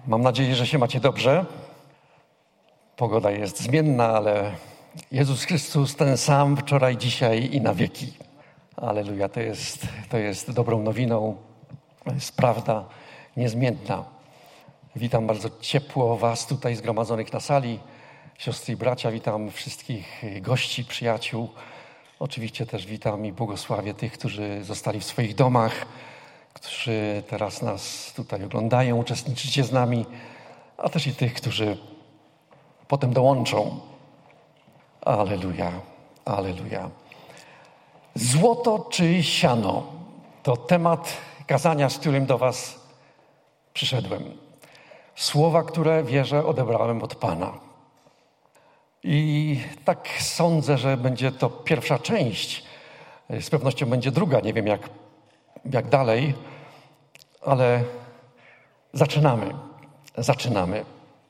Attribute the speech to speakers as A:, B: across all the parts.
A: Mam nadzieję, że się macie dobrze. Pogoda jest zmienna, ale Jezus Chrystus ten sam wczoraj, dzisiaj i na wieki. Alleluja, to jest dobrą nowiną, to jest prawda niezmienna. Witam bardzo ciepło was tutaj zgromadzonych na sali, siostry i bracia, witam wszystkich gości, przyjaciół. Oczywiście też witam i błogosławię tych, którzy zostali w swoich domach, którzy teraz nas tutaj oglądają, uczestniczycie z nami, a też i tych, którzy potem dołączą. Alleluja, alleluja. Złoto czy siano? To temat kazania, z którym do was przyszedłem. Słowa, które wierzę odebrałem od Pana. I tak sądzę, że będzie to pierwsza część. Z pewnością będzie druga, nie wiem jak dalej, ale zaczynamy.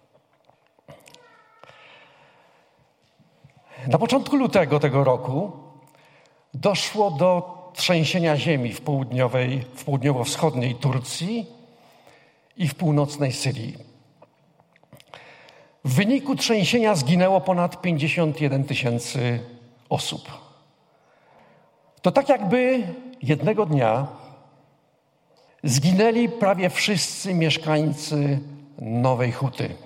A: Na początku lutego tego roku doszło do trzęsienia ziemi w południowo-wschodniej Turcji i w północnej Syrii. W wyniku trzęsienia zginęło ponad 51 000 osób. To tak jakby jednego dnia zginęli prawie wszyscy mieszkańcy Nowej Huty.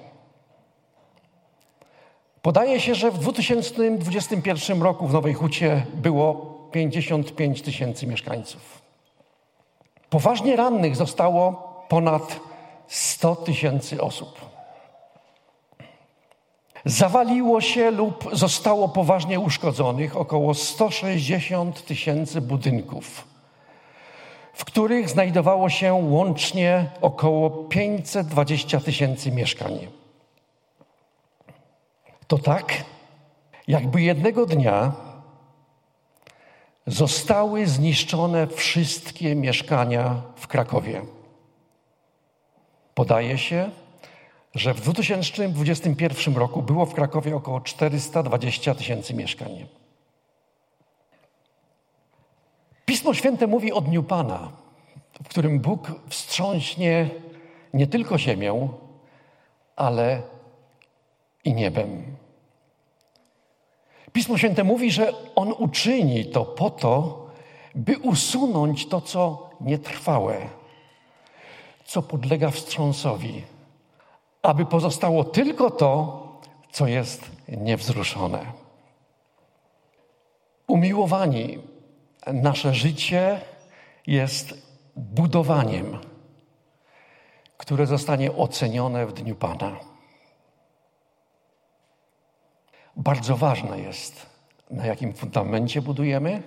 A: Podaje się, że w 2021 roku w Nowej Hucie było 55 000 mieszkańców. Poważnie rannych zostało ponad 100 000 osób. Zawaliło się lub zostało poważnie uszkodzonych około 160 000 budynków, w których znajdowało się łącznie około 520 000 mieszkań. To tak, jakby jednego dnia zostały zniszczone wszystkie mieszkania w Krakowie. Podaje się, że w 2021 roku było w Krakowie około 420 000 mieszkań. Pismo Święte mówi o Dniu Pana, w którym Bóg wstrząśnie nie tylko ziemią, ale i niebem. Pismo Święte mówi, że On uczyni to po to, by usunąć to, co nietrwałe, co podlega wstrząsowi, aby pozostało tylko to, co jest niewzruszone. Umiłowani, nasze życie jest budowaniem, które zostanie ocenione w Dniu Pana. Bardzo ważne jest, na jakim fundamencie budujemy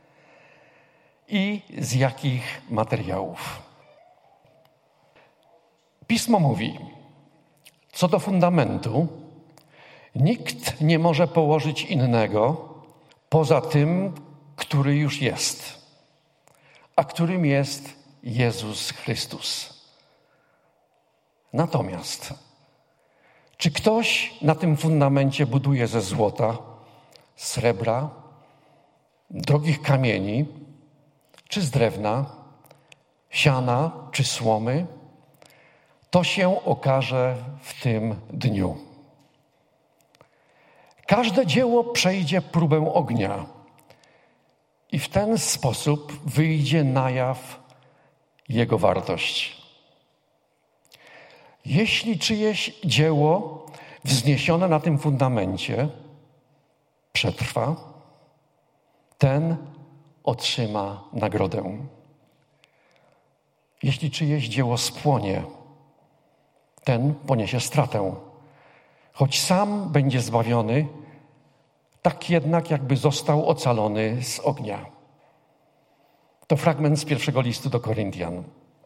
A: i z jakich materiałów. Pismo mówi, co do fundamentu, nikt nie może położyć innego poza tym, który już jest, a którym jest Jezus Chrystus. Natomiast, czy ktoś na tym fundamencie buduje ze złota, srebra, drogich kamieni, czy z drewna, siana, czy słomy, to się okaże w tym dniu. Każde dzieło przejdzie próbę ognia i w ten sposób wyjdzie na jaw jego wartość. Jeśli czyjeś dzieło wzniesione na tym fundamencie przetrwa, ten otrzyma nagrodę. Jeśli czyjeś dzieło spłonie, ten poniesie stratę. Choć sam będzie zbawiony, tak jednak jakby został ocalony z ognia. To fragment z pierwszego listu do Koryntian.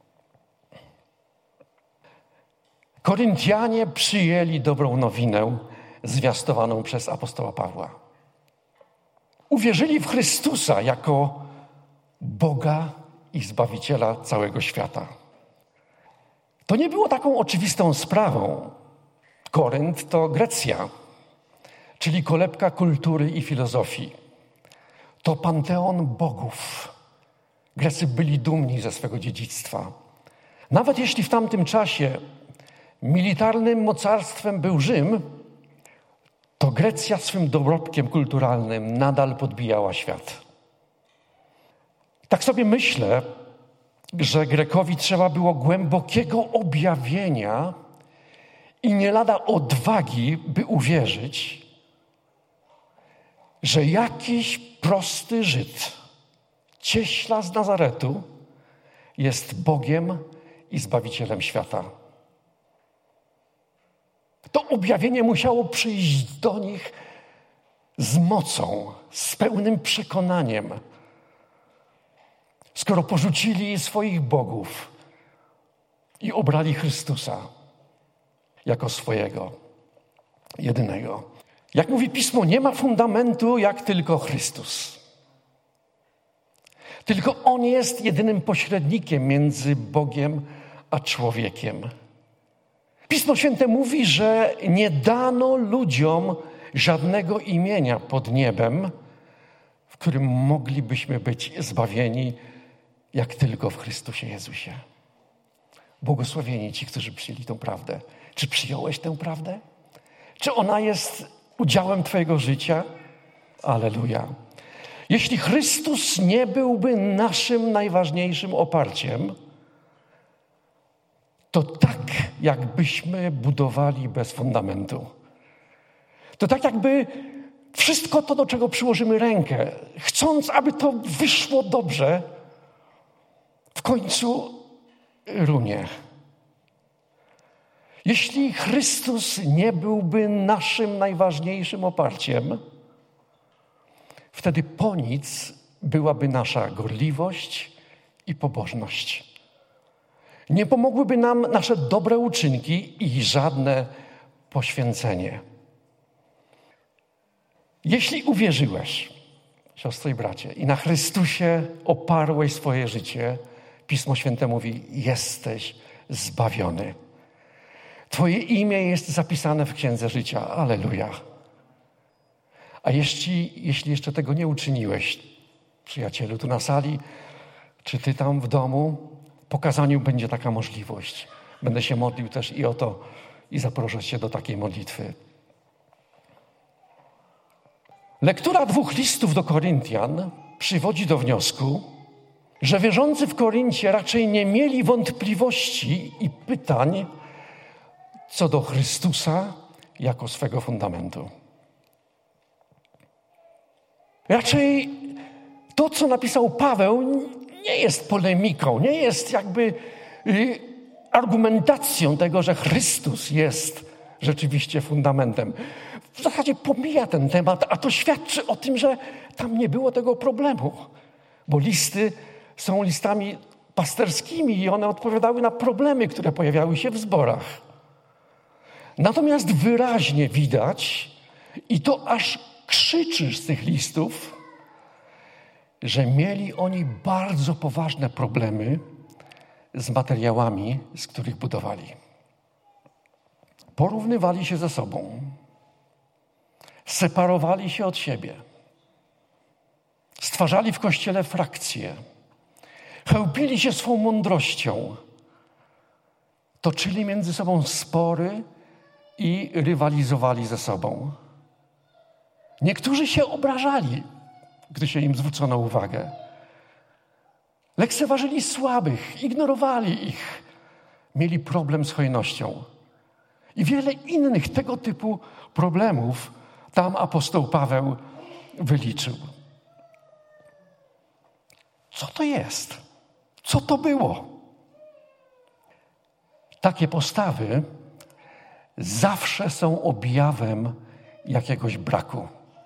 A: Koryntianie przyjęli dobrą nowinę zwiastowaną przez apostoła Pawła. Uwierzyli w Chrystusa jako Boga i Zbawiciela całego świata. To nie było taką oczywistą sprawą. Korynt to Grecja, czyli kolebka kultury i filozofii. To panteon bogów. Grecy byli dumni ze swego dziedzictwa. Nawet jeśli w tamtym czasie militarnym mocarstwem był Rzym, to Grecja swym dorobkiem kulturalnym nadal podbijała świat. Tak sobie myślę, że Grekowi trzeba było głębokiego objawienia i nie lada odwagi, by uwierzyć, że jakiś prosty Żyd, cieśla z Nazaretu, jest Bogiem i Zbawicielem świata. To objawienie musiało przyjść do nich z mocą, z pełnym przekonaniem. Skoro porzucili swoich bogów i obrali Chrystusa jako swojego, jedynego. Jak mówi Pismo, nie ma fundamentu jak tylko Chrystus. Tylko On jest jedynym pośrednikiem między Bogiem a człowiekiem. Pismo Święte mówi, że nie dano ludziom żadnego imienia pod niebem, w którym moglibyśmy być zbawieni, jak tylko w Chrystusie Jezusie. Błogosławieni ci, którzy przyjęli tę prawdę. Czy przyjąłeś tę prawdę? Czy ona jest udziałem twojego życia? Alleluja. Jeśli Chrystus nie byłby naszym najważniejszym oparciem, to tak, jakbyśmy budowali bez fundamentu. To tak, jakby wszystko to, do czego przyłożymy rękę, chcąc, aby to wyszło dobrze, w końcu runie. Jeśli Chrystus nie byłby naszym najważniejszym oparciem, wtedy po nic byłaby nasza gorliwość i pobożność. Nie pomogłyby nam nasze dobre uczynki i żadne poświęcenie. Jeśli uwierzyłeś, siostro i bracie, i na Chrystusie oparłeś swoje życie, Pismo Święte mówi, jesteś zbawiony. Twoje imię jest zapisane w Księdze Życia. Alleluja. A jeśli jeszcze tego nie uczyniłeś, przyjacielu, tu na sali, czy ty tam w domu, po kazaniu będzie taka możliwość. Będę się modlił też i o to, i zaproszę cię do takiej modlitwy. Lektura 2 listów do Koryntian przywodzi do wniosku, że wierzący w Koryncie raczej nie mieli wątpliwości i pytań co do Chrystusa jako swego fundamentu. Raczej to, co napisał Paweł, nie jest polemiką, nie jest jakby argumentacją tego, że Chrystus jest rzeczywiście fundamentem. W zasadzie pomija ten temat, a to świadczy o tym, że tam nie było tego problemu. Bo listy są listami pasterskimi i one odpowiadały na problemy, które pojawiały się w zborach. Natomiast wyraźnie widać, i to aż krzyczy z tych listów, że mieli oni bardzo poważne problemy z materiałami, z których budowali. Porównywali się ze sobą. Separowali się od siebie. Stwarzali w Kościele frakcje. Chełpili się swą mądrością. Toczyli między sobą spory i rywalizowali ze sobą. Niektórzy się obrażali, gdy się im zwrócono uwagę. Lekceważyli słabych, ignorowali ich. Mieli problem z hojnością. I wiele innych tego typu problemów tam apostoł Paweł wyliczył. Co to jest? Co to było? Takie postawy zawsze są objawem jakiegoś braku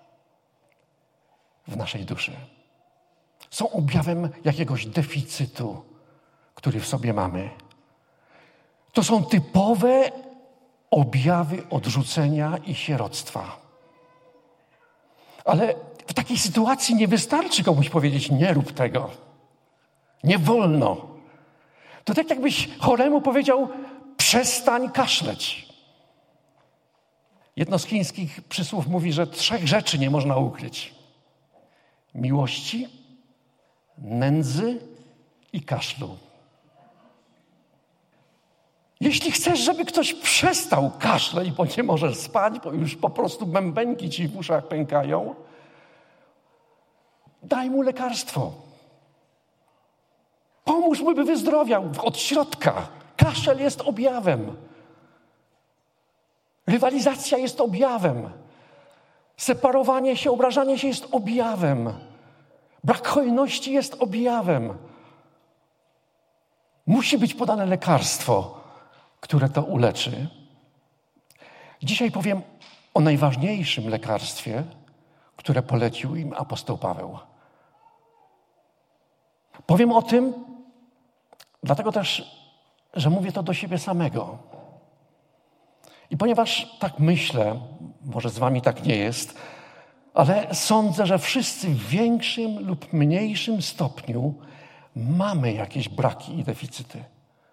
A: w naszej duszy. Są objawem jakiegoś deficytu, który w sobie mamy. To są typowe objawy odrzucenia i sieroctwa. Ale w takiej sytuacji nie wystarczy komuś powiedzieć, nie rób tego. Nie wolno. To tak jakbyś choremu powiedział, przestań kaszleć. Jedno z chińskich przysłów mówi, że 3 rzeczy nie można ukryć. Miłości, nędzy i kaszlu. Jeśli chcesz, żeby ktoś przestał kaszleć, bo nie możesz spać, bo już po prostu bębenki ci w uszach pękają, daj mu lekarstwo. Pomóż mu, by wyzdrowiał od środka. Kaszel jest objawem. Rywalizacja jest objawem. Separowanie się, obrażanie się jest objawem. Brak hojności jest objawem. Musi być podane lekarstwo, które to uleczy. Dzisiaj powiem o najważniejszym lekarstwie, które polecił im apostoł Paweł. Powiem o tym, dlatego też, że mówię to do siebie samego. I ponieważ tak myślę, może z wami tak nie jest, ale sądzę, że wszyscy w większym lub mniejszym stopniu mamy jakieś braki i deficyty.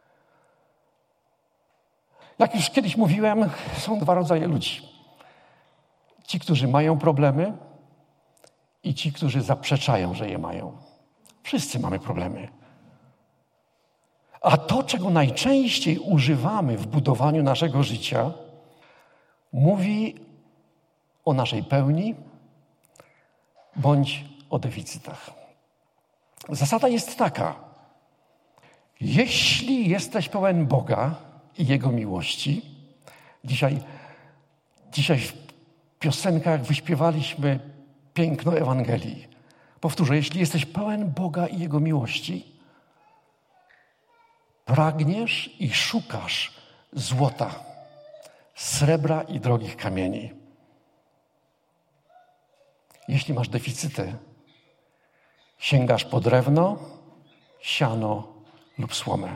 A: Jak już kiedyś mówiłem, są dwa rodzaje ludzi. Ci, którzy mają problemy i ci, którzy zaprzeczają, że je mają. Wszyscy mamy problemy. A to, czego najczęściej używamy w budowaniu naszego życia, mówi o naszej pełni bądź o deficytach. Zasada jest taka. Jeśli jesteś pełen Boga i Jego miłości, dzisiaj w piosenkach wyśpiewaliśmy piękno Ewangelii. Powtórzę, jeśli jesteś pełen Boga i Jego miłości, pragniesz i szukasz złota, srebra i drogich kamieni. Jeśli masz deficyty, sięgasz po drewno, siano lub słomę.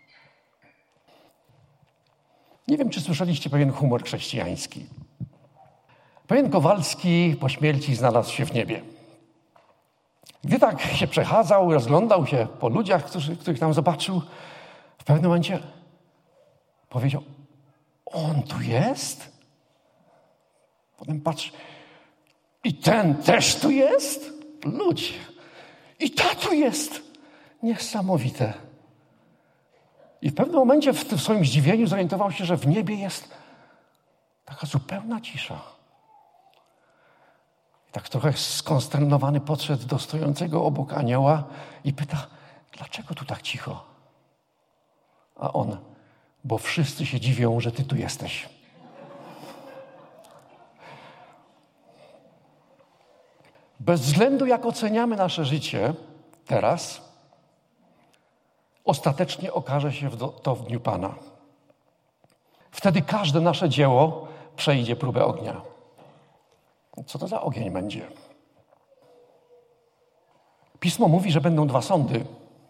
A: Nie wiem, czy słyszeliście pewien humor chrześcijański. Pewien Kowalski po śmierci znalazł się w niebie. Gdy tak się przechadzał, rozglądał się po ludziach, których tam zobaczył, w pewnym momencie powiedział: on tu jest? Potem patrzy: i ten też tu jest? Ludzie. I ta tu jest. Niesamowite. I w pewnym momencie w swoim zdziwieniu zorientował się, że w niebie jest taka zupełna cisza. I tak trochę skonsternowany podszedł do stojącego obok anioła i pyta: dlaczego tu tak cicho? A on: bo wszyscy się dziwią, że ty tu jesteś. Bez względu jak oceniamy nasze życie teraz, ostatecznie okaże się to w dniu Pana. Wtedy każde nasze dzieło przejdzie próbę ognia. Co to za ogień będzie? Pismo mówi, że będą dwa sądy.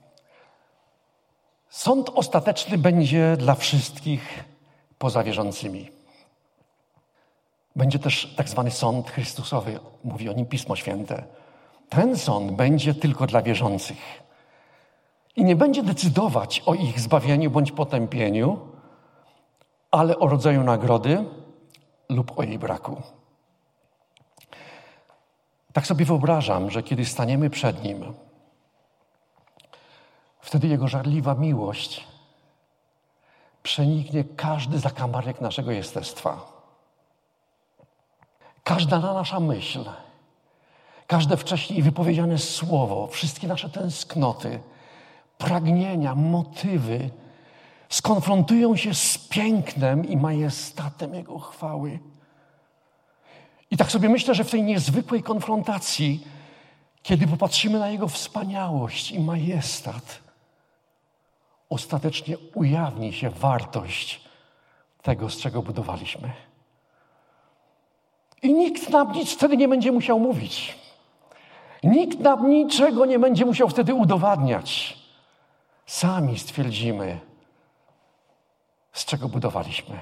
A: Sąd ostateczny będzie dla wszystkich poza wierzącymi. Będzie też tak zwany sąd Chrystusowy. Mówi o nim Pismo Święte. Ten sąd będzie tylko dla wierzących. I nie będzie decydować o ich zbawieniu bądź potępieniu, ale o rodzaju nagrody lub o jej braku. Tak sobie wyobrażam, że kiedy staniemy przed Nim, wtedy Jego żarliwa miłość przeniknie każdy zakamarek naszego jestestwa. Każda nasza myśl, każde wcześniej wypowiedziane słowo, wszystkie nasze tęsknoty, pragnienia, motywy skonfrontują się z pięknem i majestatem Jego chwały. I tak sobie myślę, że w tej niezwykłej konfrontacji, kiedy popatrzymy na Jego wspaniałość i majestat, ostatecznie ujawni się wartość tego, z czego budowaliśmy. I nikt nam nic wtedy nie będzie musiał mówić. Nikt nam niczego nie będzie musiał wtedy udowadniać. Sami stwierdzimy, z czego budowaliśmy.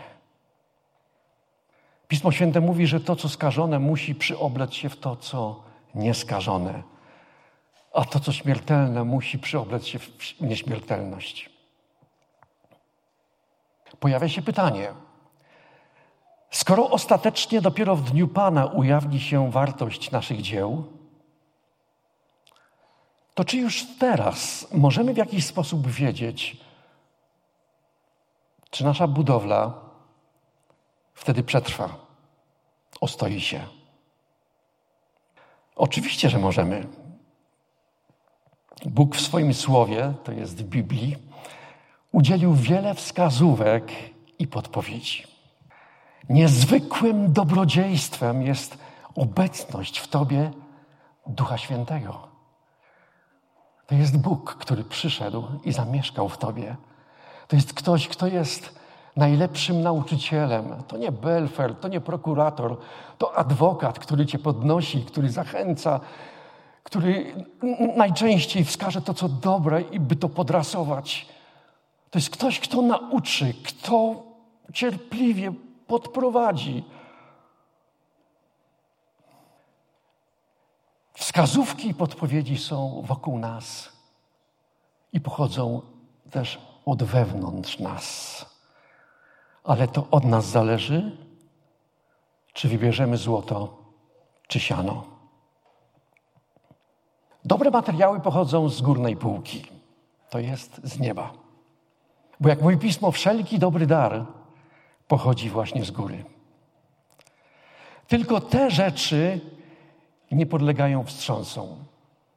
A: Pismo Święte mówi, że to, co skażone, musi przyoblec się w to, co nieskażone. A to, co śmiertelne, musi przyoblec się w nieśmiertelność. Pojawia się pytanie: skoro ostatecznie dopiero w dniu Pana ujawni się wartość naszych dzieł, to czy już teraz możemy w jakiś sposób wiedzieć, Czy nasza budowla wtedy przetrwa, ostoi się? Oczywiście, że możemy. Bóg w swoim słowie, to jest w Biblii, udzielił wiele wskazówek i podpowiedzi. Niezwykłym dobrodziejstwem jest obecność w Tobie Ducha Świętego. To jest Bóg, który przyszedł i zamieszkał w Tobie. To jest ktoś, kto jest najlepszym nauczycielem. To nie Belfer, to nie prokurator, to adwokat, który Cię podnosi, który zachęca, który najczęściej wskaże to, co dobre i by to podrasować. To jest ktoś, kto nauczy, kto cierpliwie podprowadzi. Wskazówki i podpowiedzi są wokół nas i pochodzą też od wewnątrz nas. Ale to od nas zależy, czy wybierzemy złoto, czy siano. Dobre materiały pochodzą z górnej półki. To jest z nieba. Bo jak mówi Pismo, wszelki dobry dar pochodzi właśnie z góry. Tylko te rzeczy nie podlegają wstrząsom.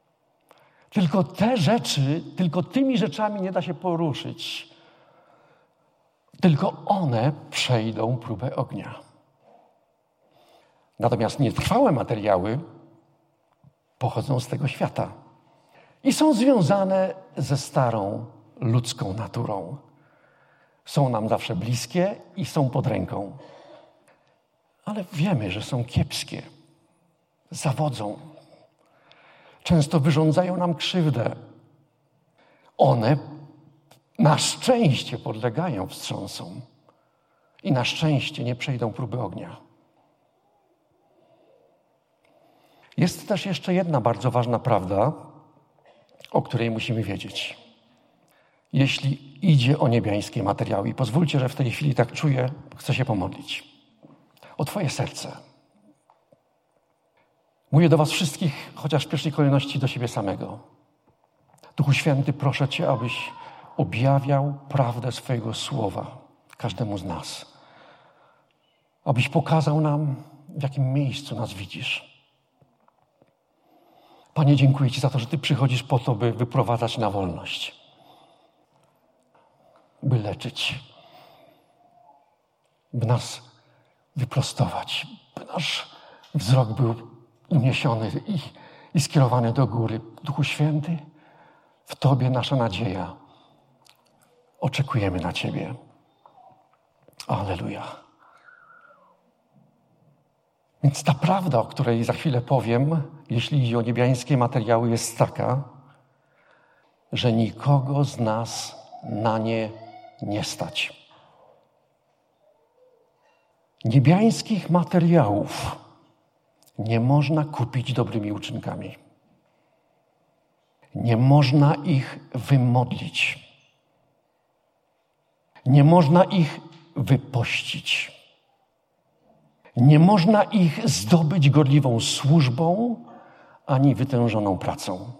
A: Tylko tymi rzeczami nie da się poruszyć. Tylko one przejdą próbę ognia. Natomiast nietrwałe materiały pochodzą z tego świata i są związane ze starą ludzką naturą. Są nam zawsze bliskie i są pod ręką. Ale wiemy, że są kiepskie. Zawodzą. Często wyrządzają nam krzywdę. One na szczęście podlegają wstrząsom i na szczęście nie przejdą próby ognia. Jest też jeszcze jedna bardzo ważna prawda, o której musimy wiedzieć. Jeśli idzie o niebiańskie materiały, i pozwólcie, że w tej chwili tak czuję, chcę się pomodlić. O Twoje serce. Mówię do was wszystkich, chociaż w pierwszej kolejności do siebie samego. Duchu Święty, proszę Cię, abyś objawiał prawdę swojego słowa każdemu z nas. Abyś pokazał nam, w jakim miejscu nas widzisz. Panie, dziękuję Ci za to, że Ty przychodzisz po to, by wyprowadzać na wolność. By leczyć. By nas wyprostować. By nasz wzrok był uniesiony i skierowany do góry. Duchu Święty, w Tobie nasza nadzieja. Oczekujemy na Ciebie. Alleluja. Więc ta prawda, o której za chwilę powiem, jeśli idzie o niebiańskie materiały, jest taka, że nikogo z nas na nie nie stać. Niebiańskich materiałów nie można kupić dobrymi uczynkami. Nie można ich wymodlić. Nie można ich wypościć. Nie można ich zdobyć gorliwą służbą ani wytężoną pracą.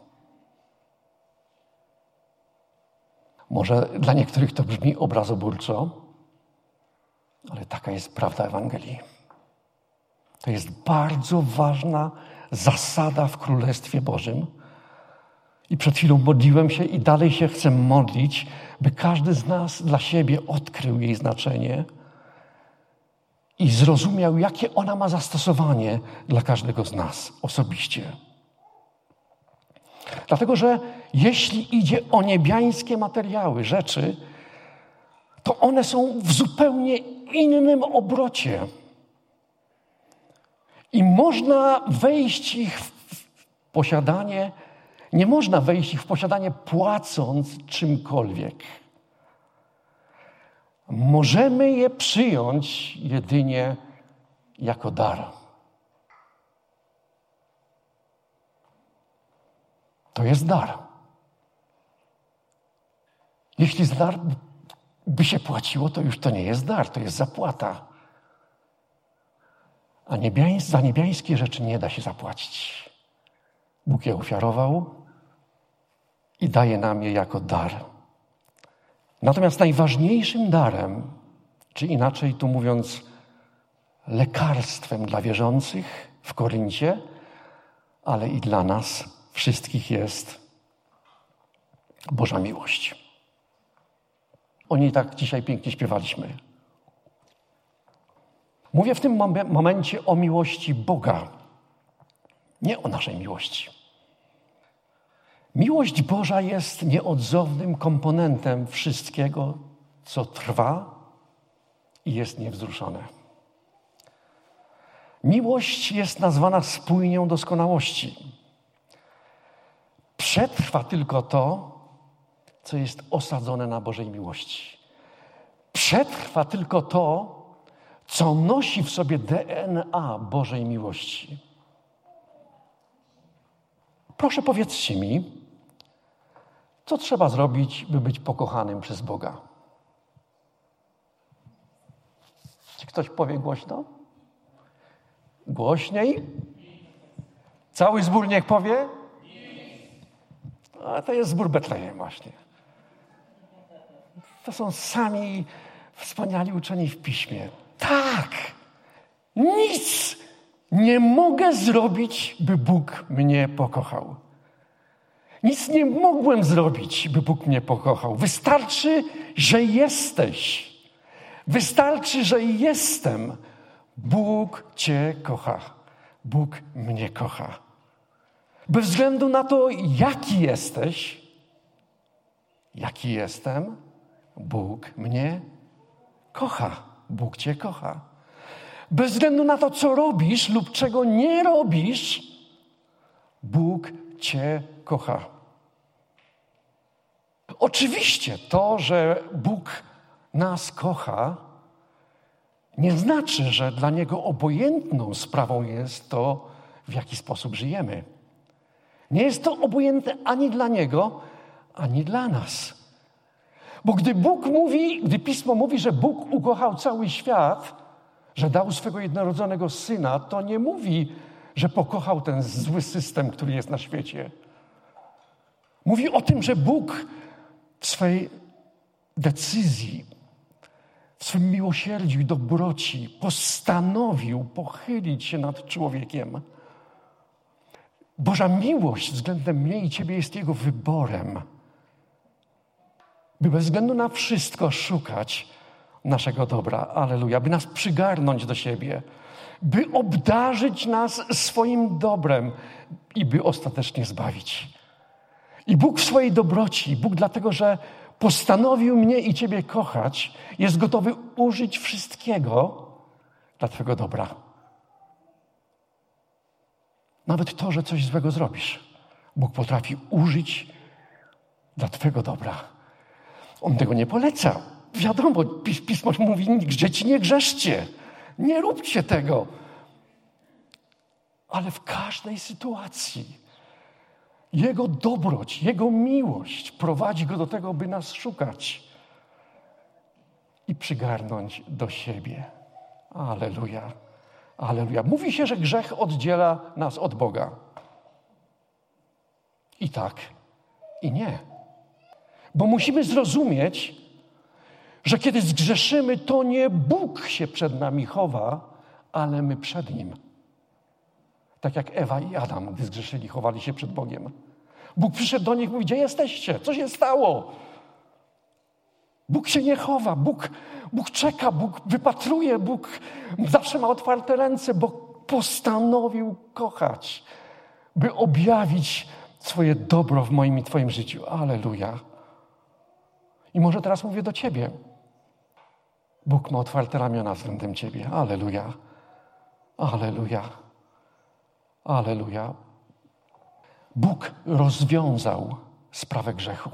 A: Może dla niektórych to brzmi obrazoburczo, ale taka jest prawda Ewangelii. To jest bardzo ważna zasada w Królestwie Bożym. I przed chwilą modliłem się i dalej się chcę modlić, by każdy z nas dla siebie odkrył jej znaczenie i zrozumiał, jakie ona ma zastosowanie dla każdego z nas osobiście. Dlatego, że jeśli idzie o niebiańskie materiały, rzeczy, to one są w zupełnie innym obrocie. I można wejść ich w posiadanie, nie można wejść ich w posiadanie płacąc czymkolwiek. Możemy je przyjąć jedynie jako dar. To jest dar. Jeśli za dar by się płaciło, to już to nie jest dar, to jest zapłata. A za niebiańskie rzeczy nie da się zapłacić. Bóg je ofiarował i daje nam je jako dar. Natomiast najważniejszym darem czy inaczej tu mówiąc, lekarstwem dla wierzących w Koryncie, ale i dla nas wszystkich jest Boża miłość. O niej tak dzisiaj pięknie śpiewaliśmy. Mówię w tym momencie o miłości Boga, nie o naszej miłości. Miłość Boża jest nieodzownym komponentem wszystkiego, co trwa i jest niewzruszone. Miłość jest nazwana spójnią doskonałości. Przetrwa tylko to, co jest osadzone na Bożej miłości. Przetrwa tylko to, co nosi w sobie DNA Bożej miłości. Proszę powiedzcie mi, co trzeba zrobić, by być pokochanym przez Boga? Czy ktoś powie głośno? Głośniej? Cały zbór niech powie? A to jest zbór Betlejem właśnie. To są sami wspaniali uczeni w Piśmie. Tak! Nic nie mogę zrobić, by Bóg mnie pokochał. Nic nie mogłem zrobić, by Bóg mnie pokochał. Wystarczy, że jesteś. Wystarczy, że jestem. Bóg Cię kocha. Bóg mnie kocha. Bez względu na to, jaki jesteś, jaki jestem, Bóg mnie kocha. Bóg Cię kocha. Bez względu na to, co robisz lub czego nie robisz, Bóg Cię kocha. Oczywiście to, że Bóg nas kocha, nie znaczy, że dla Niego obojętną sprawą jest to, w jaki sposób żyjemy. Nie jest to obojętne ani dla Niego, ani dla nas. Bo gdy Pismo mówi, że Bóg ukochał cały świat, że dał swego jednorodzonego Syna, to nie mówi, że pokochał ten zły system, który jest na świecie. Mówi o tym, że Bóg w swej decyzji, w swym miłosierdziu i dobroci postanowił pochylić się nad człowiekiem. Boża miłość względem mnie i Ciebie jest Jego wyborem, by bez względu na wszystko szukać naszego dobra. Alleluja. By nas przygarnąć do siebie, by obdarzyć nas swoim dobrem i by ostatecznie zbawić. I Bóg w swojej dobroci, Bóg dlatego, że postanowił mnie i Ciebie kochać, jest gotowy użyć wszystkiego dla Twojego dobra. Nawet to, że coś złego zrobisz, Bóg potrafi użyć dla Twojego dobra. On tego nie poleca. Wiadomo, Pismo mówi, dzieci nie grzeszcie, nie róbcie tego. Ale w każdej sytuacji Jego dobroć, Jego miłość prowadzi Go do tego, by nas szukać i przygarnąć do siebie. Alleluja. Alleluja. Mówi się, że grzech oddziela nas od Boga. I tak, i nie. Bo musimy zrozumieć, że kiedy zgrzeszymy, to nie Bóg się przed nami chowa, ale my przed Nim. Tak jak Ewa i Adam, gdy zgrzeszyli, chowali się przed Bogiem. Bóg przyszedł do nich i mówi, gdzie jesteście? Co się stało? Bóg się nie chowa, Bóg czeka, Bóg wypatruje, Bóg zawsze ma otwarte ręce, bo postanowił kochać, by objawić swoje dobro w moim i Twoim życiu. Alleluja. I może teraz mówię do Ciebie. Bóg ma otwarte ramiona względem Ciebie. Alleluja. Alleluja. Alleluja. Bóg rozwiązał sprawę grzechu.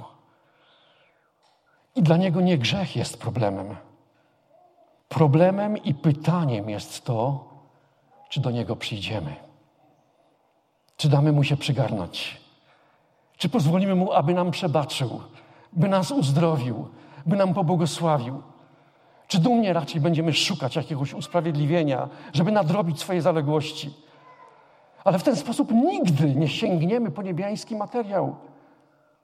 A: I dla Niego nie grzech jest problemem. Problemem i pytaniem jest to, czy do Niego przyjdziemy. Czy damy Mu się przygarnąć. Czy pozwolimy Mu, aby nam przebaczył, by nas uzdrowił, by nam pobłogosławił. Czy dumnie raczej będziemy szukać jakiegoś usprawiedliwienia, żeby nadrobić swoje zaległości. Ale w ten sposób nigdy nie sięgniemy po niebiański materiał.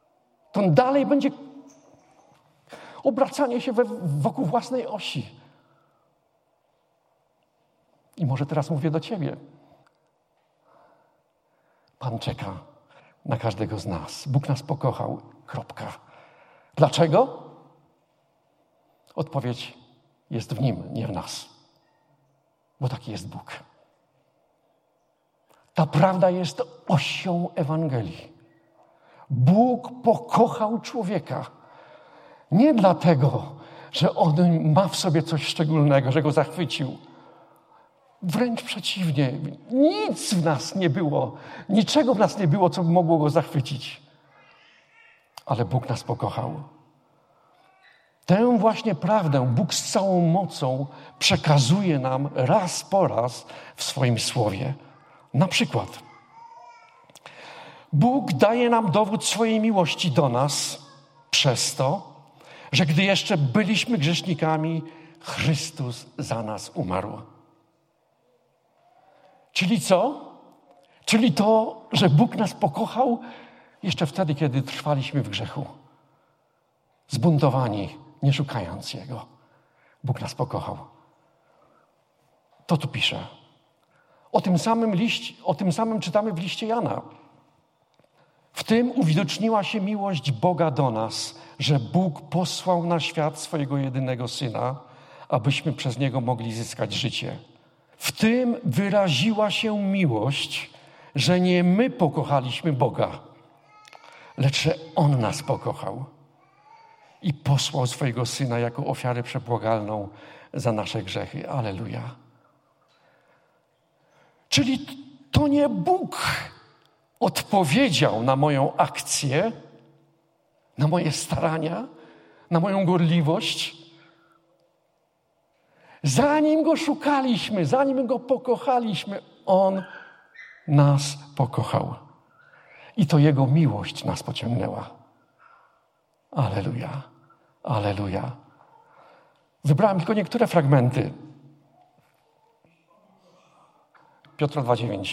A: To dalej będzie obracanie się wokół własnej osi. I może teraz mówię do ciebie. Pan czeka na każdego z nas. Bóg nas pokochał. Kropka. Dlaczego? Odpowiedź jest w Nim, nie w nas. Bo taki jest Bóg. Ta prawda jest osią Ewangelii. Bóg pokochał człowieka. Nie dlatego, że on ma w sobie coś szczególnego, że go zachwycił. Wręcz przeciwnie. Nic w nas nie było, niczego w nas nie było, co by mogło go zachwycić. Ale Bóg nas pokochał. Tę właśnie prawdę Bóg z całą mocą przekazuje nam raz po raz w swoim Słowie. Na przykład Bóg daje nam dowód swojej miłości do nas przez to, że gdy jeszcze byliśmy grzesznikami, Chrystus za nas umarł. Czyli co? Czyli to, że Bóg nas pokochał jeszcze wtedy, kiedy trwaliśmy w grzechu. Zbuntowani, nie szukając Jego. Bóg nas pokochał. To tu pisze. O tym samym czytamy w liście Jana. W tym uwidoczniła się miłość Boga do nas, że Bóg posłał na świat swojego jedynego Syna, abyśmy przez Niego mogli zyskać życie. W tym wyraziła się miłość, że nie my pokochaliśmy Boga, lecz że On nas pokochał i posłał swojego Syna jako ofiarę przebłagalną za nasze grzechy. Alleluja. Czyli to nie Bóg odpowiedział na moją akcję, na moje starania, na moją gorliwość. Zanim Go szukaliśmy, zanim Go pokochaliśmy, On nas pokochał. I to Jego miłość nas pociągnęła. Alleluja, alleluja. Wybrałem tylko niektóre fragmenty. Piotra 2,9.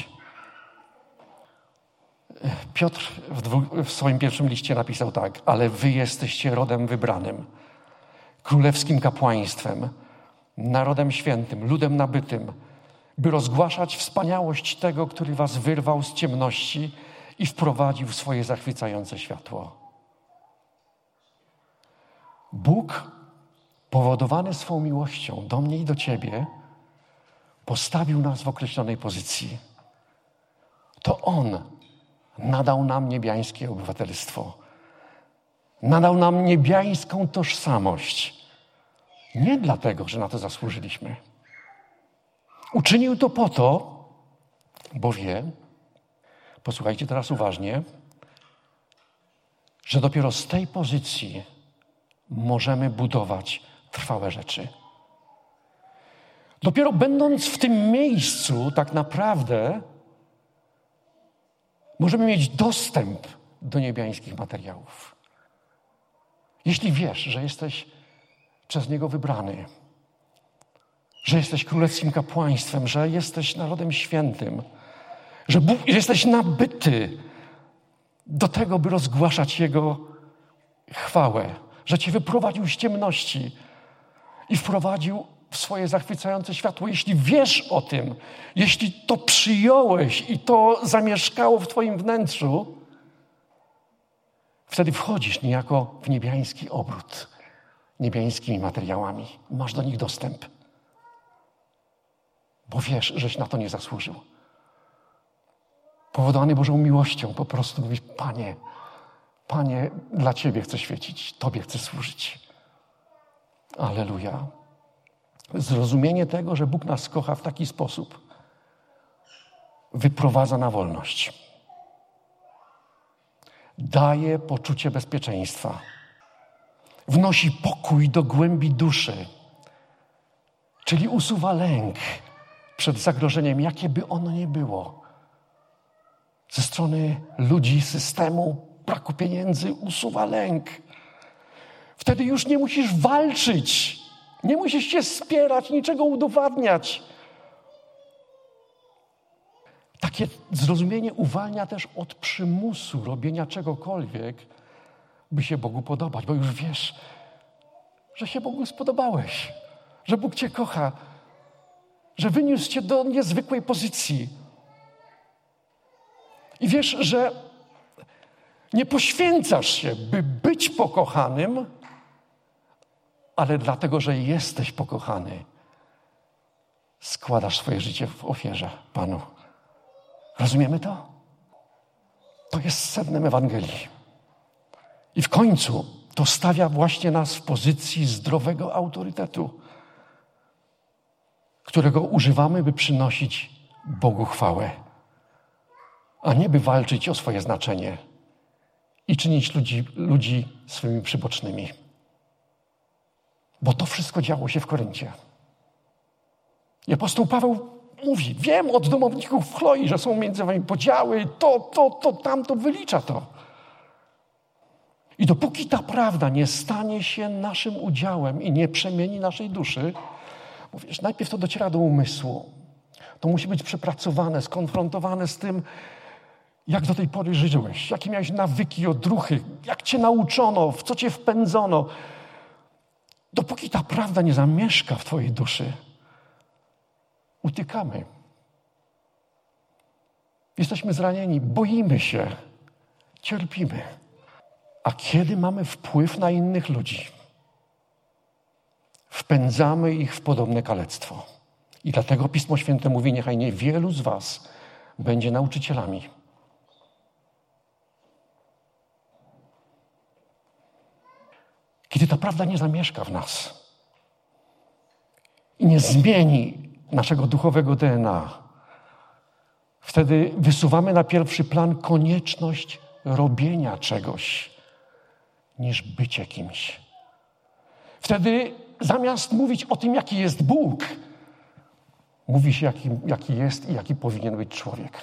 A: Piotr w swoim pierwszym liście napisał tak: ale wy jesteście rodem wybranym, królewskim kapłaństwem, narodem świętym, ludem nabytym, by rozgłaszać wspaniałość tego, który was wyrwał z ciemności i wprowadził w swoje zachwycające światło. Bóg, powodowany swą miłością do mnie i do ciebie, postawił nas w określonej pozycji. To On nadał nam niebiańskie obywatelstwo. Nadał nam niebiańską tożsamość. Nie dlatego, że na to zasłużyliśmy. Uczynił to po to, bo wie, posłuchajcie teraz uważnie, że dopiero z tej pozycji możemy budować trwałe rzeczy. Dopiero będąc w tym miejscu, tak naprawdę możemy mieć dostęp do niebiańskich materiałów. Jeśli wiesz, że jesteś przez Niego wybrany, że jesteś królewskim kapłaństwem, że jesteś narodem świętym, że jesteś nabyty do tego, by rozgłaszać Jego chwałę, że Cię wyprowadził z ciemności i wprowadził w swoje zachwycające światło. Jeśli wiesz o tym, jeśli to przyjąłeś i to zamieszkało w Twoim wnętrzu, wtedy wchodzisz niejako w niebiański obrót niebiańskimi materiałami. Masz do nich dostęp. Bo wiesz, żeś na to nie zasłużył. Powodowany Bożą miłością po prostu mówisz: Panie, dla Ciebie chcę świecić, Tobie chcę służyć. Alleluja. Zrozumienie tego, że Bóg nas kocha w taki sposób, wyprowadza na wolność. Daje poczucie bezpieczeństwa. Wnosi pokój do głębi duszy. Czyli usuwa lęk przed zagrożeniem, jakie by ono nie było. Ze strony ludzi, systemu, braku pieniędzy, usuwa lęk. Wtedy już nie musisz walczyć. Nie musisz się spierać, niczego udowadniać. Takie zrozumienie uwalnia też od przymusu robienia czegokolwiek, by się Bogu podobać, bo już wiesz, że się Bogu spodobałeś, że Bóg Cię kocha. że wyniósł cię do niezwykłej pozycji. I wiesz, że nie poświęcasz się, by być pokochanym, ale dlatego, że jesteś pokochany, składasz swoje życie w ofierze Panu. Rozumiemy to? To jest sednem Ewangelii. I w końcu to stawia właśnie nas w pozycji zdrowego autorytetu, którego używamy, by przynosić Bogu chwałę, a nie by walczyć o swoje znaczenie i czynić ludzi swymi przybocznymi. Bo to wszystko działo się w Koryncie. I apostoł Paweł mówi, wiem od domowników w Chloi, że są między wami podziały, tamto, wylicza to. I dopóki ta prawda nie stanie się naszym udziałem i nie przemieni naszej duszy, mówisz, najpierw to dociera do umysłu. To musi być przepracowane, skonfrontowane z tym, jak do tej pory żyłeś, jakie miałeś nawyki, odruchy, jak cię nauczono, w co cię wpędzono. Dopóki ta prawda nie zamieszka w twojej duszy, utykamy. Jesteśmy zranieni, boimy się, cierpimy. A kiedy mamy wpływ na innych ludzi, wpędzamy ich w podobne kalectwo. I dlatego Pismo Święte mówi, niechaj niewielu z was będzie nauczycielami. Kiedy ta prawda nie zamieszka w nas i nie zmieni naszego duchowego DNA, wtedy wysuwamy na pierwszy plan konieczność robienia czegoś niż bycie kimś. Wtedy zamiast mówić o tym, jaki jest Bóg, mówi się, jaki jest i jaki powinien być człowiek.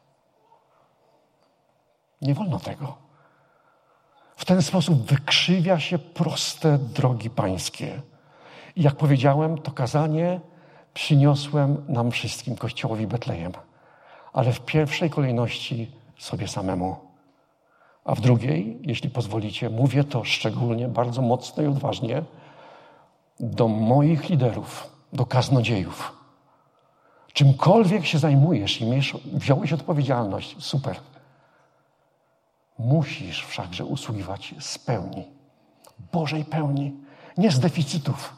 A: Nie wolno tego. W ten sposób wykrzywia się proste drogi pańskie. I jak powiedziałem, to kazanie przyniosłem nam wszystkim, Kościołowi Betlejem. Ale w pierwszej kolejności sobie samemu. A w drugiej, jeśli pozwolicie, mówię to szczególnie, bardzo mocno i odważnie do moich liderów, do kaznodziejów. Czymkolwiek się zajmujesz i wziąłeś odpowiedzialność, super. Musisz wszakże usługiwać z pełni, Bożej pełni, nie z deficytów.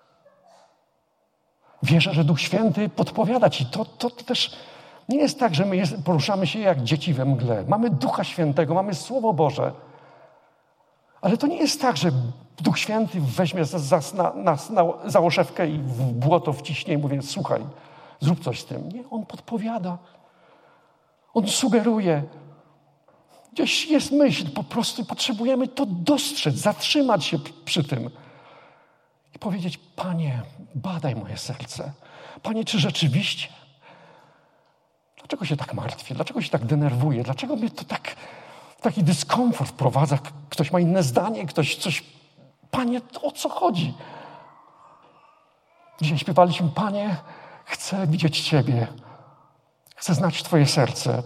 A: Wierzę, że Duch Święty podpowiada ci. To też nie jest tak, że my poruszamy się jak dzieci we mgle. Mamy Ducha Świętego, mamy Słowo Boże. Ale to nie jest tak, że Duch Święty weźmie nas za oszewkę i w błoto wciśnie i mówi, słuchaj, zrób coś z tym. Nie, On podpowiada. On sugeruje. Gdzieś jest myśl, po prostu potrzebujemy to dostrzec, zatrzymać się przy tym i powiedzieć, Panie, badaj moje serce. Panie, czy rzeczywiście? Dlaczego się tak martwię? Dlaczego się tak denerwuję? Dlaczego mnie to taki dyskomfort wprowadza? Ktoś ma inne zdanie, ktoś coś... Panie, o co chodzi? Dzisiaj śpiewaliśmy, Panie, chcę widzieć Ciebie. Chcę znać Twoje serce.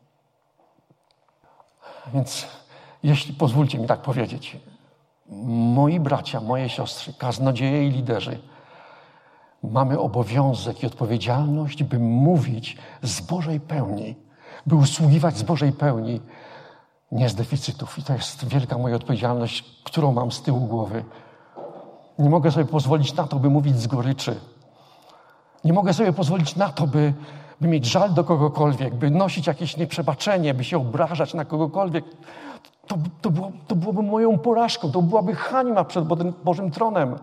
A: Więc jeśli pozwólcie mi tak powiedzieć, moi bracia, moje siostry, kaznodzieje i liderzy, mamy obowiązek i odpowiedzialność, by mówić z Bożej pełni, by usługiwać z Bożej pełni, nie z deficytów. I to jest wielka moja odpowiedzialność, którą mam z tyłu głowy. Nie mogę sobie pozwolić na to, by mówić z goryczy. Nie mogę sobie pozwolić na to, by mieć żal do kogokolwiek, by nosić jakieś nieprzebaczenie, by się obrażać na kogokolwiek. To byłoby moją porażką, to byłaby hańba przed Bożym tronem.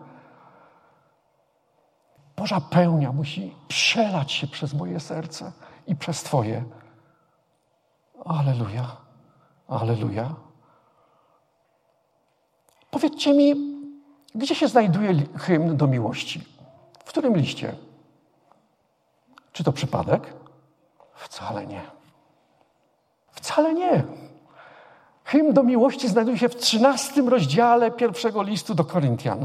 A: Boża pełnia musi przelać się przez moje serce i przez Twoje. Alleluja, alleluja. Powiedzcie mi, gdzie się znajduje hymn do miłości? W którym liście? Czy to przypadek? Wcale nie. Wcale nie. Hymn do miłości znajduje się w 13 rozdziale pierwszego listu do Koryntian.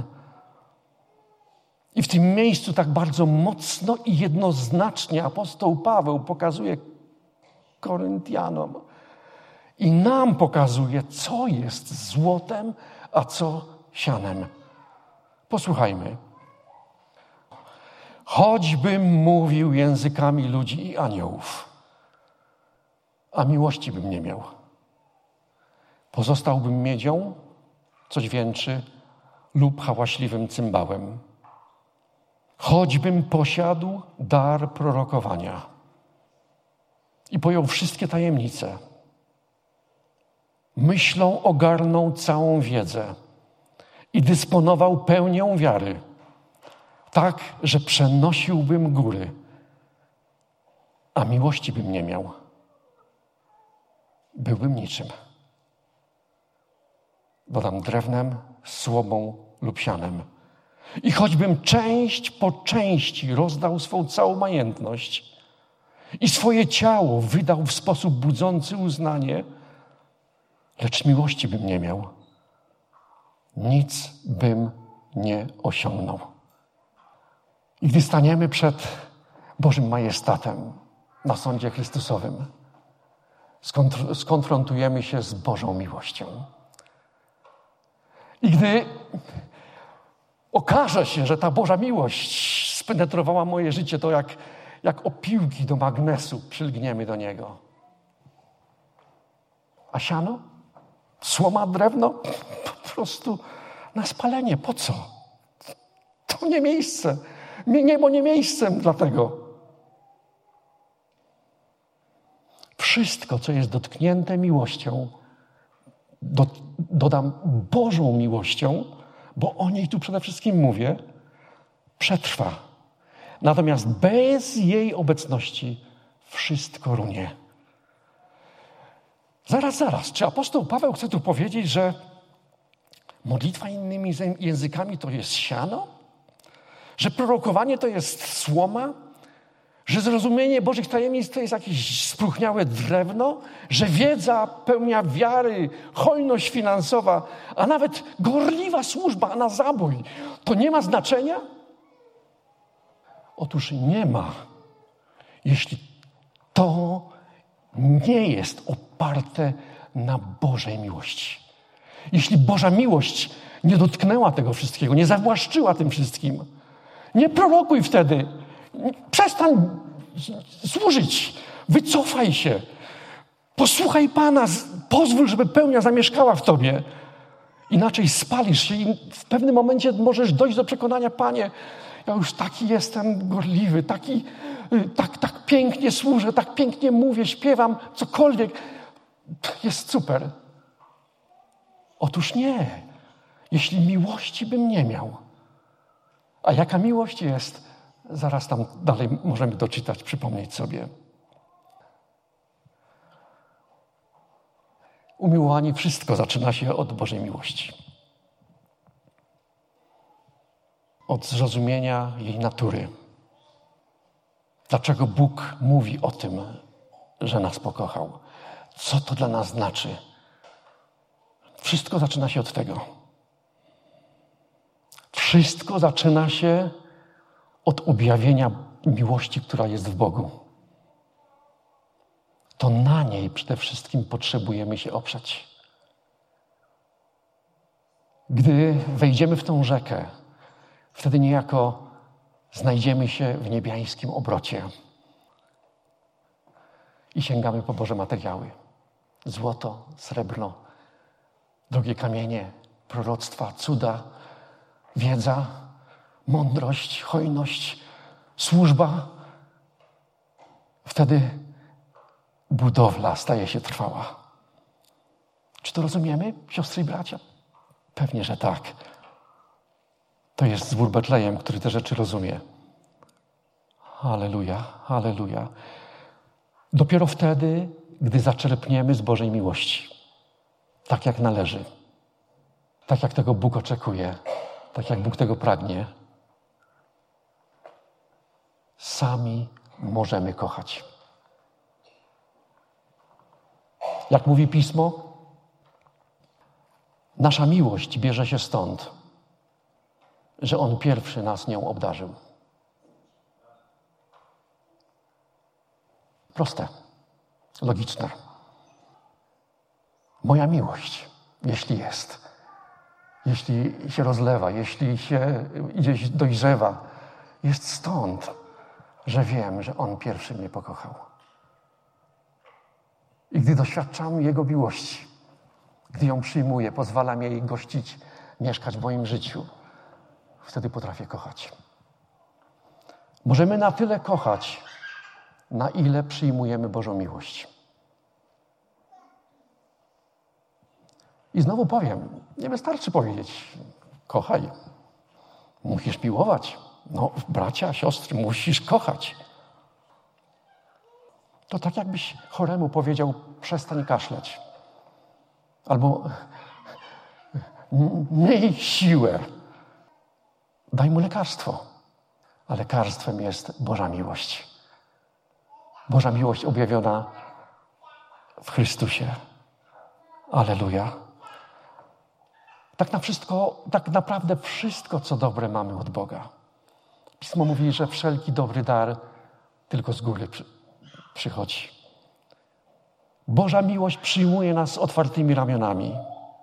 A: I w tym miejscu tak bardzo mocno i jednoznacznie apostoł Paweł pokazuje Koryntianom i nam pokazuje, co jest złotem, a co sianem. Posłuchajmy. choćbym mówił językami ludzi i aniołów, a miłości bym nie miał. Pozostałbym miedzią, co dźwięczy, lub hałaśliwym cymbałem. Choćbym posiadł dar prorokowania i pojął wszystkie tajemnice, myślą ogarnął całą wiedzę i dysponował pełnią wiary, tak, że przenosiłbym góry, a miłości bym nie miał. Byłbym niczym. Dodam drewnem, słomą lub sianem. I choćbym część po części rozdał swą całą majętność i swoje ciało wydał w sposób budzący uznanie, lecz miłości bym nie miał, nic bym nie osiągnął. I gdy staniemy przed Bożym majestatem na sądzie Chrystusowym, skonfrontujemy się z Bożą miłością. I gdy okaże się, że ta Boża miłość spenetrowała moje życie, to jak opiłki do magnesu przylgniemy do Niego. A siano? Słoma, drewno? Po prostu na spalenie. Po co? To nie miejsce. Niebo nie miejscem dla tego. Wszystko, co jest dotknięte miłością, dodam Bożą miłością, bo o niej tu przede wszystkim mówię, przetrwa. Natomiast bez jej obecności wszystko runie. Zaraz. Czy apostoł Paweł chce tu powiedzieć, że modlitwa innymi językami to jest siano? Że prorokowanie to jest słoma? Że zrozumienie Bożych tajemnic to jest jakieś spróchniałe drewno? Że wiedza pełnia wiary, hojność finansowa, a nawet gorliwa służba na zabój, to nie ma znaczenia? Otóż nie ma, jeśli to nie jest oparte na Bożej miłości. Jeśli Boża miłość nie dotknęła tego wszystkiego, nie zawłaszczyła tym wszystkim, nie prorokuj wtedy. Przestań służyć. Wycofaj się. Posłuchaj Pana. Pozwól, żeby pełnia zamieszkała w tobie. Inaczej spalisz się i w pewnym momencie możesz dojść do przekonania, Panie, ja już taki jestem gorliwy, tak pięknie służę, tak pięknie mówię, śpiewam, cokolwiek. Jest super. Otóż nie. Jeśli miłości bym nie miał. A jaka miłość jest? Zaraz tam dalej możemy doczytać, przypomnieć sobie. Umiłowanie wszystko zaczyna się od Bożej miłości. Od zrozumienia jej natury. Dlaczego Bóg mówi o tym, że nas pokochał? Co to dla nas znaczy? Wszystko zaczyna się od tego. Wszystko zaczyna się od objawienia miłości, która jest w Bogu. To na niej przede wszystkim potrzebujemy się oprzeć. Gdy wejdziemy w tą rzekę, wtedy niejako znajdziemy się w niebiańskim obrocie i sięgamy po Boże materiały. Złoto, srebrno, drogie kamienie, proroctwa, cuda, wiedza, mądrość, hojność, służba. Wtedy budowla staje się trwała. Czy to rozumiemy, siostry i bracia? Pewnie, że tak. To jest zbór Betlejem, który te rzeczy rozumie. Halleluja, halleluja. Dopiero wtedy, gdy zaczerpniemy z Bożej miłości, tak jak należy, tak jak tego Bóg oczekuje, tak jak Bóg tego pragnie, sami możemy kochać. Jak mówi Pismo, nasza miłość bierze się stąd, że On pierwszy nas nią obdarzył. Proste, logiczne. Moja miłość, jeśli jest, jeśli się rozlewa, jeśli się gdzieś dojrzewa, jest stąd, że wiem, że On pierwszy mnie pokochał. I gdy doświadczam Jego miłości, gdy ją przyjmuję, pozwalam jej gościć, mieszkać w moim życiu, wtedy potrafię kochać. Możemy na tyle kochać, na ile przyjmujemy Bożą miłość. I znowu powiem, nie wystarczy powiedzieć, kochaj, musisz miłować. No, bracia, siostry, musisz kochać. To tak jakbyś choremu powiedział, przestań kaszleć. Albo miej siłę. Daj mu lekarstwo. A lekarstwem jest Boża miłość. Boża miłość objawiona w Chrystusie. Alleluja. Tak naprawdę wszystko, co dobre, mamy od Boga. Pismo mówi, że wszelki dobry dar tylko z góry przychodzi. Boża miłość przyjmuje nas z otwartymi ramionami.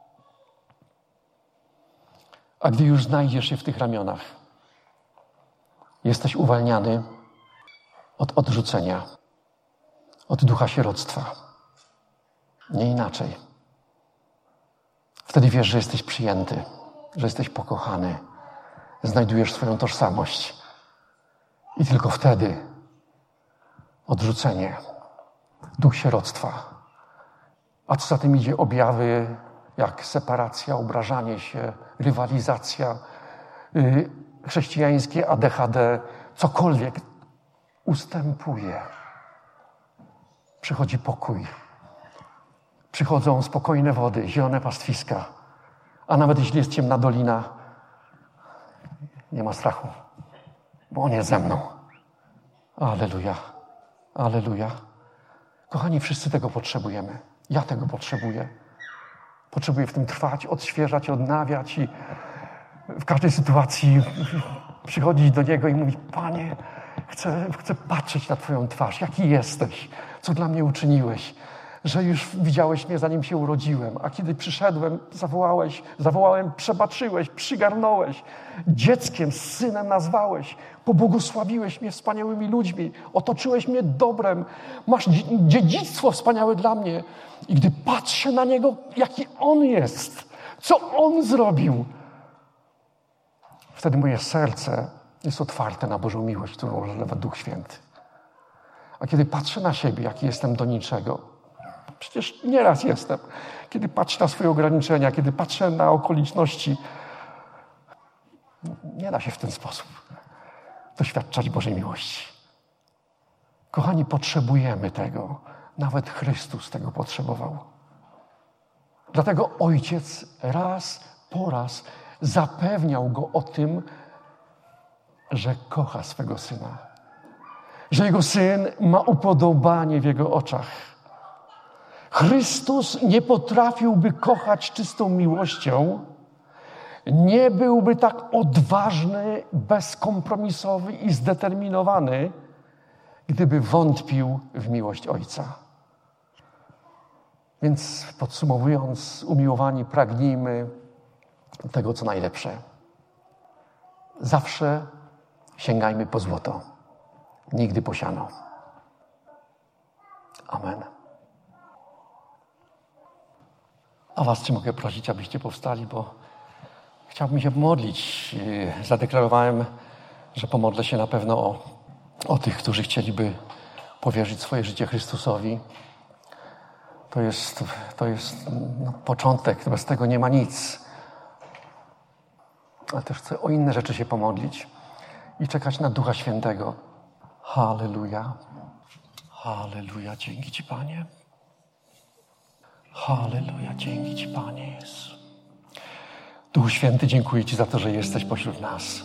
A: A gdy już znajdziesz się w tych ramionach, jesteś uwalniany od odrzucenia, od ducha sieroctwa. Nie inaczej. Wtedy wiesz, że jesteś przyjęty, że jesteś pokochany, znajdujesz swoją tożsamość. I tylko wtedy odrzucenie, duch sieroctwa, a co za tym idzie objawy jak separacja, obrażanie się, rywalizacja, chrześcijańskie ADHD, cokolwiek ustępuje. Przychodzi pokój. Przychodzą spokojne wody, zielone pastwiska. A nawet jeśli jest ciemna dolina, nie ma strachu, bo On jest ze mną. Alleluja. Alleluja. Kochani, wszyscy tego potrzebujemy. Ja tego potrzebuję. Potrzebuję w tym trwać, odświeżać, odnawiać i w każdej sytuacji przychodzić do Niego i mówić: Panie, chcę patrzeć na Twoją twarz. Jaki jesteś? Co dla mnie uczyniłeś? Że już widziałeś mnie, zanim się urodziłem. A kiedy przyszedłem, zawołałem, przebaczyłeś, przygarnąłeś. Dzieckiem, synem nazwałeś. Pobłogosławiłeś mnie wspaniałymi ludźmi. Otoczyłeś mnie dobrem. Masz dziedzictwo wspaniałe dla mnie. I gdy patrzę na Niego, jaki On jest, co On zrobił, wtedy moje serce jest otwarte na Bożą miłość, którą rozlewa Duch Święty. A kiedy patrzę na siebie, jaki jestem do niczego, przecież nieraz jestem, kiedy patrzę na swoje ograniczenia, kiedy patrzę na okoliczności, nie da się w ten sposób doświadczać Bożej miłości. Kochani, potrzebujemy tego. Nawet Chrystus tego potrzebował. Dlatego Ojciec raz po raz zapewniał Go o tym, że kocha swego Syna. Że Jego Syn ma upodobanie w Jego oczach. Chrystus nie potrafiłby kochać czystą miłością, nie byłby tak odważny, bezkompromisowy i zdeterminowany, gdyby wątpił w miłość Ojca. Więc podsumowując, umiłowani, pragnijmy tego, co najlepsze. Zawsze sięgajmy po złoto, nigdy po siano. Amen. A was, czy mogę prosić, abyście powstali, bo chciałbym się modlić. Zadeklarowałem, że pomodlę się na pewno o tych, którzy chcieliby powierzyć swoje życie Chrystusowi. To jest początek, bez tego nie ma nic. Ale też chcę o inne rzeczy się pomodlić i czekać na Ducha Świętego. Halleluja. Halleluja. Dzięki Ci, Panie. Halleluja. Dzięki Ci, Panie Jezu. Duchu Święty, dziękuję Ci za to, że jesteś pośród nas.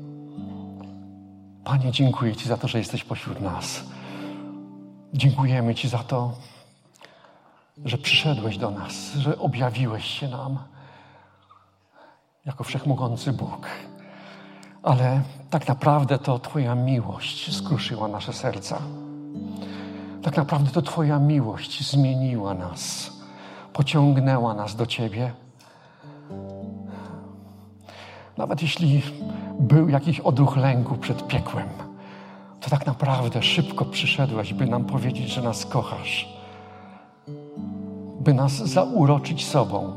A: Panie, dziękuję Ci za to, że jesteś pośród nas. Dziękujemy Ci za to, że przyszedłeś do nas, że objawiłeś się nam jako wszechmogący Bóg. Ale tak naprawdę to Twoja miłość skruszyła nasze serca. Tak naprawdę to Twoja miłość zmieniła nas, pociągnęła nas do Ciebie. Nawet jeśli był jakiś odruch lęku przed piekłem, to tak naprawdę szybko przyszedłeś, by nam powiedzieć, że nas kochasz, by nas zauroczyć sobą,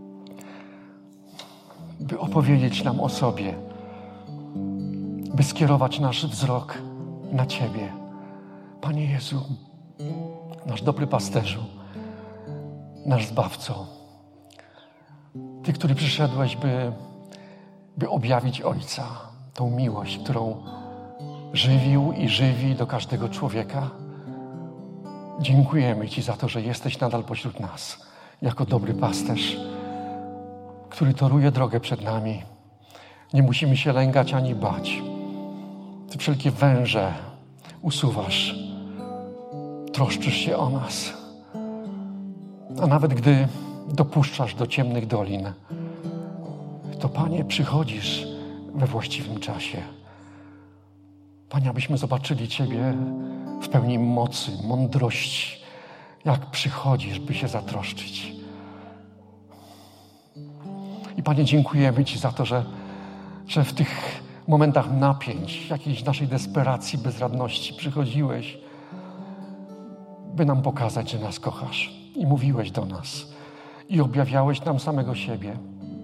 A: by opowiedzieć nam o sobie, by skierować nasz wzrok na Ciebie. Panie Jezu, nasz dobry pasterzu, nasz Zbawco, Ty, który przyszedłeś, by objawić Ojca, tą miłość, którą żywił i żywi do każdego człowieka. Dziękujemy Ci za to, że jesteś nadal pośród nas, jako dobry pasterz, który toruje drogę przed nami. Nie musimy się lękać ani bać. Ty wszelkie węże usuwasz, troszczysz się o nas. A nawet gdy dopuszczasz do ciemnych dolin, to Panie, przychodzisz we właściwym czasie. Panie, abyśmy zobaczyli Ciebie w pełni mocy, mądrości, jak przychodzisz, by się zatroszczyć. I Panie, dziękujemy Ci za to, że w tych momentach napięć, jakiejś naszej desperacji, bezradności przychodziłeś, by nam pokazać, że nas kochasz. I mówiłeś do nas. I objawiałeś nam samego siebie.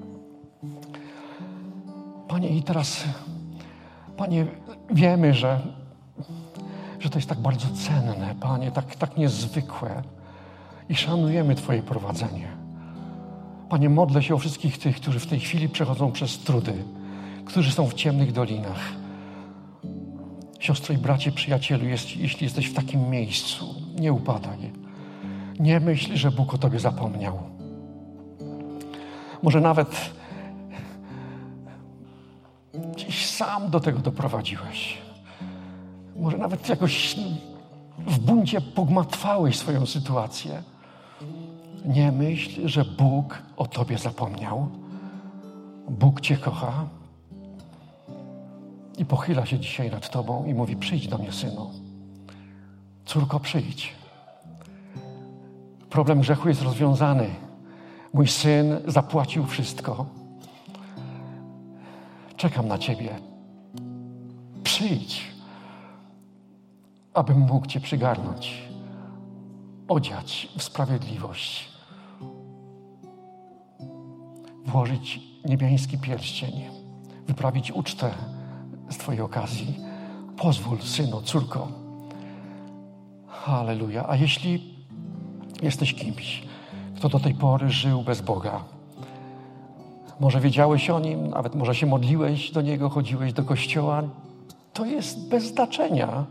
A: Panie, i teraz, Panie, wiemy, że to jest tak bardzo cenne, Panie, tak niezwykłe. I szanujemy Twoje prowadzenie. Panie, modlę się o wszystkich tych, którzy w tej chwili przechodzą przez trudy, którzy są w ciemnych dolinach. Siostro i bracie, przyjacielu, jeśli jesteś w takim miejscu, nie upadaj. Nie myśl, że Bóg o Tobie zapomniał. Może nawet gdzieś sam do tego doprowadziłeś. Może nawet jakoś w buncie pogmatwałeś swoją sytuację. Nie myśl, że Bóg o Tobie zapomniał. Bóg Cię kocha i pochyla się dzisiaj nad Tobą i mówi: przyjdź do mnie, synu. Córko, przyjdź. Problem grzechu jest rozwiązany. Mój syn zapłacił wszystko. Czekam na Ciebie. Przyjdź, abym mógł Cię przygarnąć, odziać w sprawiedliwość, włożyć niebiański pierścień, wyprawić ucztę z Twojej okazji. Pozwól, synu, córko. Halleluja. A jeśli jesteś kimś, kto do tej pory żył bez Boga, może wiedziałeś o Nim, nawet może się modliłeś do Niego, chodziłeś do kościoła, to jest bez znaczenia.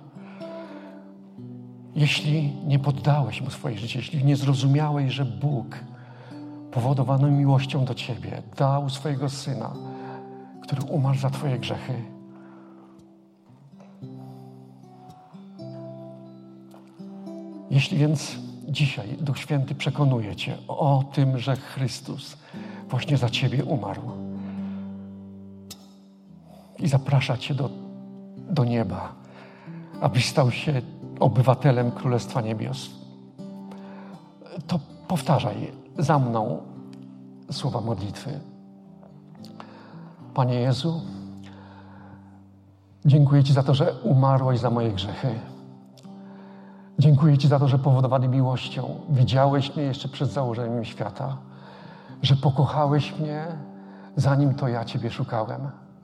A: Jeśli nie poddałeś Mu swoje życie, jeśli nie zrozumiałeś, że Bóg powodowany miłością do Ciebie dał swojego Syna, który umarł za Twoje grzechy. Jeśli więc dzisiaj Duch Święty przekonuje Cię o tym, że Chrystus właśnie za Ciebie umarł i zaprasza Cię do nieba, abyś stał się obywatelem Królestwa Niebios, to powtarzaj za mną słowa modlitwy. Panie Jezu, dziękuję Ci za to, że umarłeś za moje grzechy. Dziękuję Ci za to, że powodowany miłością widziałeś mnie jeszcze przed założeniem świata, że pokochałeś mnie, zanim to ja Ciebie szukałem.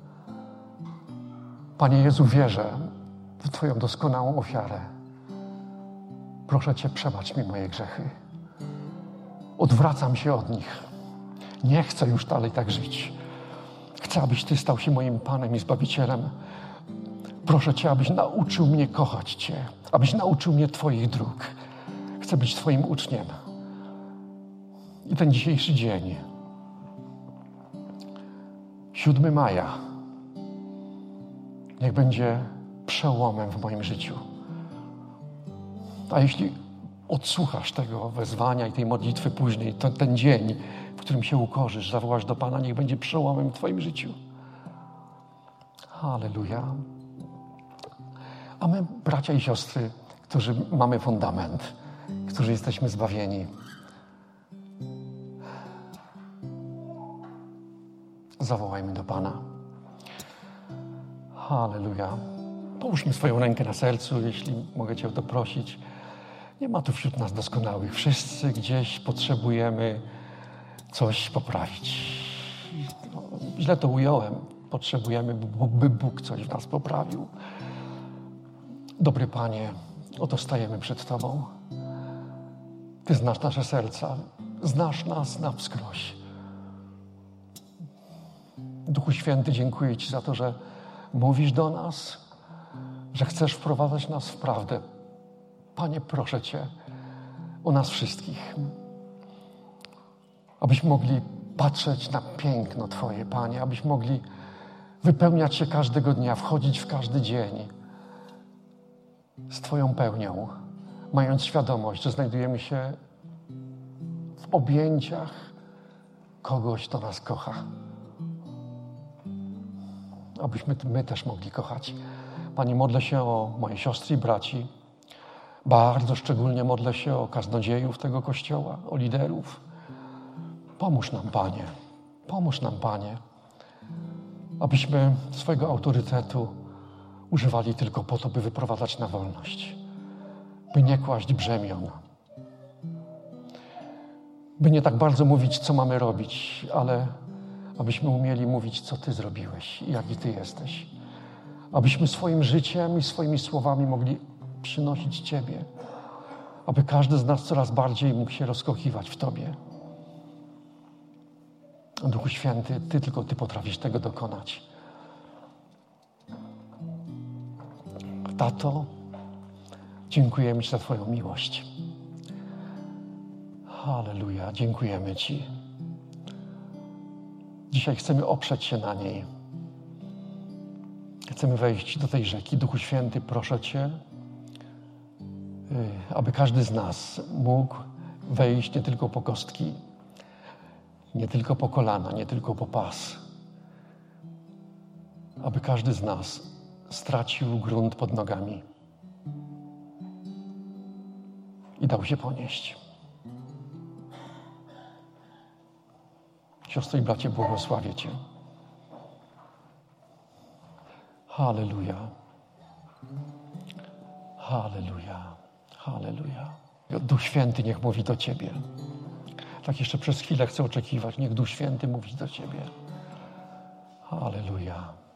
A: Panie Jezu, wierzę w Twoją doskonałą ofiarę. Proszę Cię, przebacz mi moje grzechy. Odwracam się od nich. Nie chcę już dalej tak żyć. Chcę, abyś Ty stał się moim Panem i Zbawicielem. Proszę Cię, abyś nauczył mnie kochać Cię, abyś nauczył mnie Twoich dróg. Chcę być Twoim uczniem. I ten dzisiejszy dzień, 7 maja, niech będzie przełomem w moim życiu. A jeśli odsłuchasz tego wezwania i tej modlitwy później, to ten dzień, w którym się ukorzysz, zawołasz do Pana, niech będzie przełomem w Twoim życiu. Halleluja. A my, bracia i siostry, którzy mamy fundament, którzy jesteśmy zbawieni, zawołajmy do Pana. Halleluja. Połóżmy swoją rękę na sercu, jeśli mogę Cię o to prosić. Nie ma tu wśród nas doskonałych. Wszyscy gdzieś potrzebujemy coś poprawić. Źle to ująłem. Potrzebujemy, by Bóg coś w nas poprawił. Dobry Panie, oto stajemy przed Tobą. Ty znasz nasze serca. Znasz nas na wskroś. Duchu Święty, dziękuję Ci za to, że mówisz do nas, że chcesz wprowadzać nas w prawdę. Panie, proszę Cię o nas wszystkich, abyśmy mogli patrzeć na piękno Twoje, Panie, abyśmy mogli wypełniać się każdego dnia, wchodzić w każdy dzień z Twoją pełnią, mając świadomość, że znajdujemy się w objęciach kogoś, kto nas kocha. Abyśmy my też mogli kochać. Panie, modlę się o moje siostry i braci. Bardzo szczególnie modlę się o kaznodziejów tego Kościoła, o liderów. Pomóż nam, Panie. Pomóż nam, Panie, abyśmy swojego autorytetu używali tylko po to, by wyprowadzać na wolność. By nie kłaść brzemion. By nie tak bardzo mówić, co mamy robić, ale abyśmy umieli mówić, co Ty zrobiłeś i jaki Ty jesteś. Abyśmy swoim życiem i swoimi słowami mogli przynosić Ciebie. Aby każdy z nas coraz bardziej mógł się rozkochiwać w Tobie. Duchu Święty, tylko Ty potrafisz tego dokonać. Tato, dziękujemy Ci za Twoją miłość. Halleluja, dziękujemy Ci. Dzisiaj chcemy oprzeć się na niej. Chcemy wejść do tej rzeki. Duchu Święty, proszę Cię, aby każdy z nas mógł wejść nie tylko po kostki, nie tylko po kolana, nie tylko po pas. Aby każdy z nas stracił grunt pod nogami i dał się ponieść. Siostro i bracie, błogosławię Cię. Halleluja. Halleluja. Halleluja. Duch Święty niech mówi do Ciebie. Tak jeszcze przez chwilę chcę oczekiwać. Niech Duch Święty mówi do Ciebie. Halleluja.